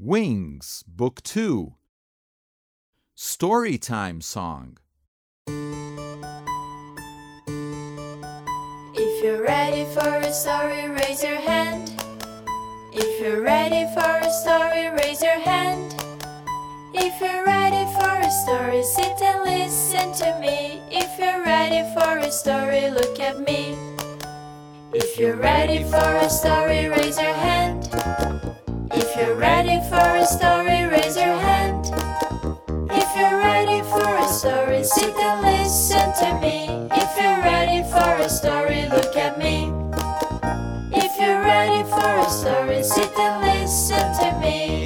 Wings, Book 2. Storytime Song. If you're ready for a story, raise your hand. If you're ready for a story, raise your hand. If you're ready for a story, sit and listen to me. If you're ready for a story, look at me. If you're ready for a story, raise your hand. If you're ready for a story, raise your hand. If you're ready for a story, sit and listen to me. If you're ready for a story, look at me. If you're ready for a story, sit and listen to me.